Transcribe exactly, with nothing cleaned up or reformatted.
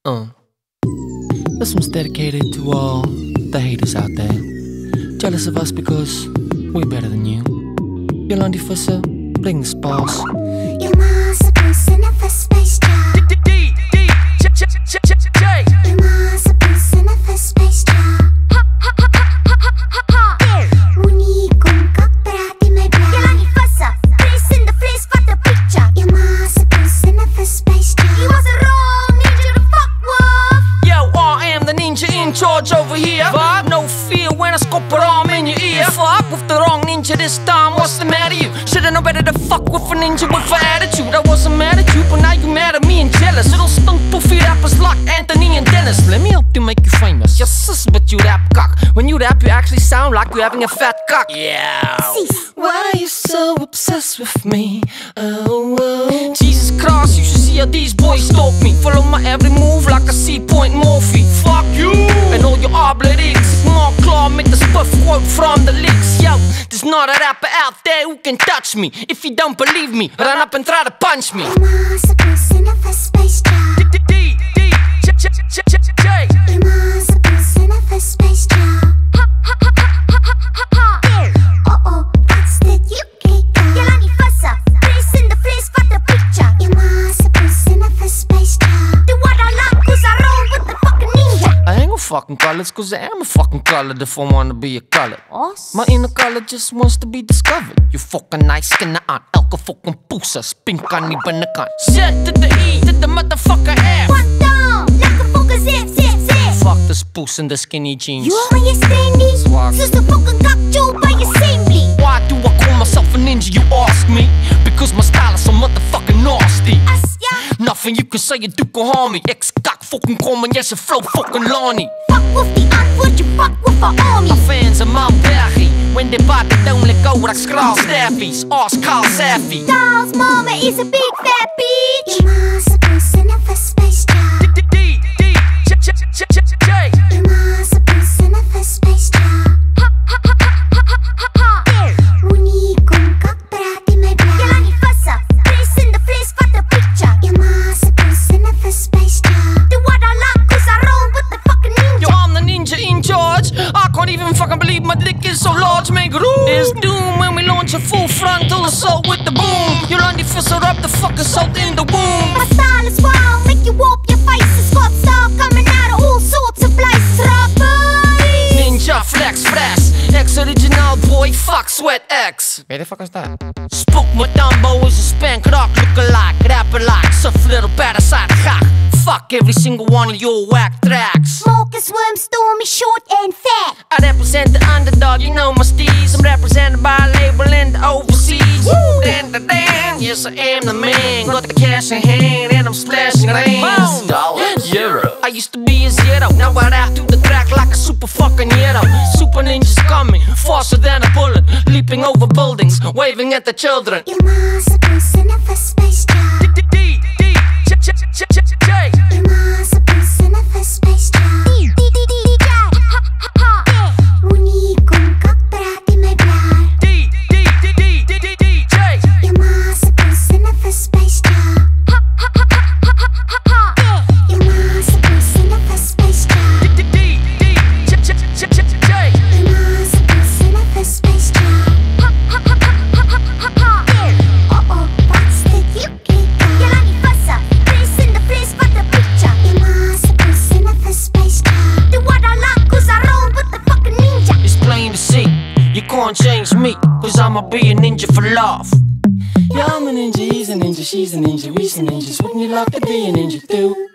Uh, this one's dedicated to all the haters out there, jealous of us because we're better than you. Yolandi Fussa, bling spas. You're my surprise in a first space job. You're my surprise in a first space job. Muni kung kak berarti may bra. Yolandi Fussa, place in the place for the picture. You're my surprise in a first space job. He wasn't wrong, ninja to fuck with. Yo, I am the ninja in charge over here. But no fear when I scope it arm in your ear. Fuck with the wrong ninja this time, what's the matter you? Should've known better to fuck with a ninja with an attitude. I wasn't mad at you, but now you mad at me and jealous. Little stunk poofy rappers like Anthony and Dennis. Let me help you make you famous. Yes, sis, but you rap cock. When you rap, you actually sound like you're having a fat cock. Yeah. Why are you so obsessed with me? Oh, oh. Jesus Christ, you should see how these boys stalk me. Follow my every move like a C-point Morphe. Fuck you and all your oblitics. Mark Claw, make the spuff quote from the licks. Yo, there's not a rapper out there who can touch me. If you don't believe me, run up and try to punch me. You're my surprise in a first space job. You're my surprise in a first space job. Uh-oh, that's the U K guy. Yolandi Fussa, place in the place for the picture. You're my surprise in a first space job. Do what I like, cause I roll with the fucking ninja. I ain't gon' fucking colors, cause I am a fucking color if I wanna be a color. Awesome. My inner color just wants to be discovered. You fucking nice skin aan, elke fucking poesa, spink aan die binnekant. Z to the E to the motherfucker F. Wat dan? Lekker fokken zip, zip, zip. Fuck this poes in the skinny jeans. You on je standie? Zwak. Soos de fucking kakjoe by je assembly. Why do I call myself a ninja, you ask me? Because my style is so motherfucking nasty. As ja, Nothing you can say, you do can harm me. Ex-kak fucking kom en jij zijn flow fucking Lonnie. fuck with die antwoord, you fuck with a army. My fans are Mount Berry. When they bought the don't let go, like scrawl staffies. Ask Carl Saffy. Dolls mama is a big fat bitch. You're my surprise in a first space job. You're my surprise in a first space job. Muni kung kak berarti may bra. Yolandi Fussa, place in the place for the picture. You're my surprise in a first space job. Do what I like, cause I roll with the fucking ninja. Yo, I'm the ninja in charge. I can't even fucking believe my dick is so large. Make room. It's doom when we launch a full frontal assault with the boom. Yolandi Fussa up the fucking salt in the womb. My style is wild, make you warp your faces. Got style coming out of all sorts of places. Robbery. Ninja flex fresh. Ex-original boy, fuck sweat X. Weet je fuck is dat? Spook my Dumbo is a spank rock look-alike. Rapper like, soft little parasite gak. Fuck every single one of your whack tracks. Smoke and swim, stormy, short and fat. I represent the underdog, you know my steez. I'm represented by a label in the overseas. Woo! Dan, dan, dan. Yes, I am the man. Got the cash in hand and I'm splashing rings. Dollars, euro. I used to be a zero. Now I rap to the track like a super fucking hero. Super ninjas coming, faster than a bullet. Leaping over buildings, waving at the children. You're my surprise in a first space job. You're my surprise in a first space job. Muni kung kak berarti may bra. You're my surprise in a first space job. You're my surprise in a first space job. You're my surprise in a first space job. Uh-oh, that's the U K guy. Yolandi Fussa, place in the place for the picture. You're my surprise in a first space job. Do what I like, cause I roll with the fucking ninja. It's plain to see, you can't change me, cause I'ma be a ninja for love. Yeah, I'm a ninja, he's a ninja, she's a ninja, we some ninjas. Wouldn't you like to be a ninja too?